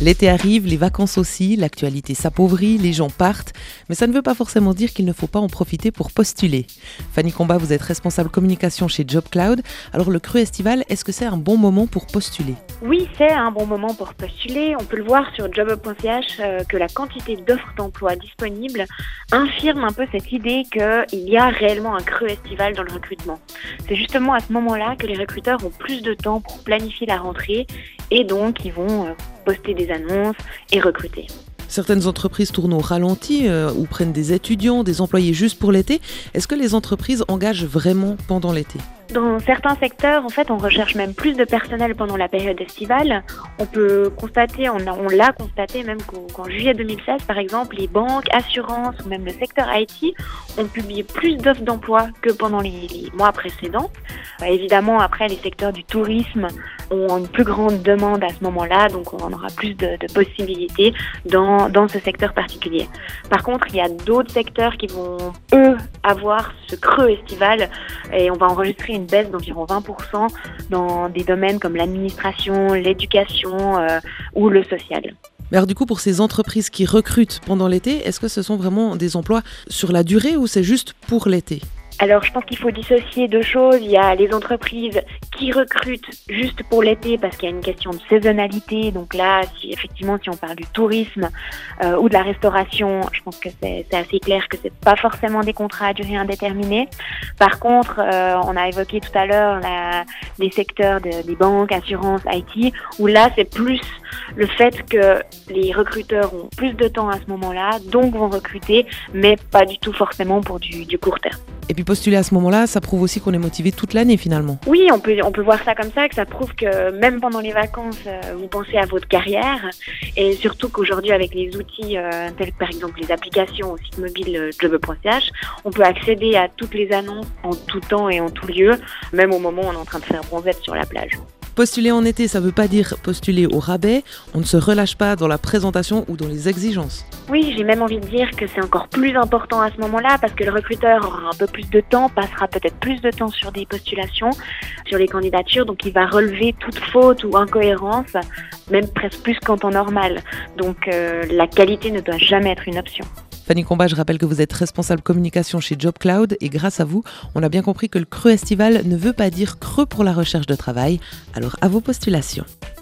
L'été arrive, les vacances aussi, l'actualité s'appauvrit, les gens partent, mais ça ne veut pas forcément dire qu'il ne faut pas en profiter pour postuler. Fanny Combat, vous êtes responsable communication chez JobCloud. Alors le cru estival, est-ce que c'est un bon moment pour postuler ? Oui, c'est un bon moment pour postuler. On peut le voir sur job.ch que la quantité d'offres d'emploi disponibles infirme un peu cette idée qu'il y a réellement un creux estival dans le recrutement. C'est justement à ce moment-là que les recruteurs ont plus de temps pour planifier la rentrée et donc ils vont poster des annonces et recruter. Certaines entreprises tournent au ralenti ou prennent des étudiants, des employés juste pour l'été. Est-ce que les entreprises engagent vraiment pendant l'été ? Dans certains secteurs, en fait, on recherche même plus de personnel pendant la période estivale. On peut constater, on l'a constaté même qu'en juillet 2016, par exemple, les banques, assurances ou même le secteur IT ont publié plus d'offres d'emploi que pendant les mois précédents. Évidemment, après, les secteurs du tourisme ont une plus grande demande à ce moment-là, donc on aura plus de possibilités dans ce secteur particulier. Par contre, il y a d'autres secteurs qui vont, eux, avoir ce creux estival et on va enregistrer une baisse d'environ 20% dans des domaines comme l'administration, l'éducation ou le social. Mais alors du coup, pour ces entreprises qui recrutent pendant l'été, est-ce que ce sont vraiment des emplois sur la durée ou c'est juste pour l'été ? Alors, je pense qu'il faut dissocier deux choses. Il y a les entreprises qui recrutent juste pour l'été parce qu'il y a une question de saisonnalité. Donc là, si on parle du tourisme ou de la restauration, je pense que c'est assez clair que c'est pas forcément des contrats à durée indéterminée. Par contre, on a évoqué tout à l'heure les secteurs des banques, assurances, IT, où là, c'est plus le fait que les recruteurs ont plus de temps à ce moment-là, donc vont recruter, mais pas du tout forcément pour du court terme. Et puis postuler à ce moment-là, ça prouve aussi qu'on est motivé toute l'année finalement. Oui, on peut voir ça comme ça, que ça prouve que même pendant les vacances, vous pensez à votre carrière et surtout qu'aujourd'hui avec les outils tels que par exemple les applications au site mobile job.ch, on peut accéder à toutes les annonces en tout temps et en tout lieu, même au moment où on est en train de faire bronzette sur la plage. Postuler en été, ça ne veut pas dire postuler au rabais. On ne se relâche pas dans la présentation ou dans les exigences. Oui, j'ai même envie de dire que c'est encore plus important à ce moment-là parce que le recruteur aura un peu plus de temps, passera peut-être plus de temps sur des postulations, sur les candidatures, donc il va relever toute faute ou incohérence, même presque plus qu'en temps normal. Donc la qualité ne doit jamais être une option. Fanny Combat, je rappelle que vous êtes responsable communication chez JobCloud et grâce à vous, on a bien compris que le creux estival ne veut pas dire creux pour la recherche de travail. Alors à vos postulations.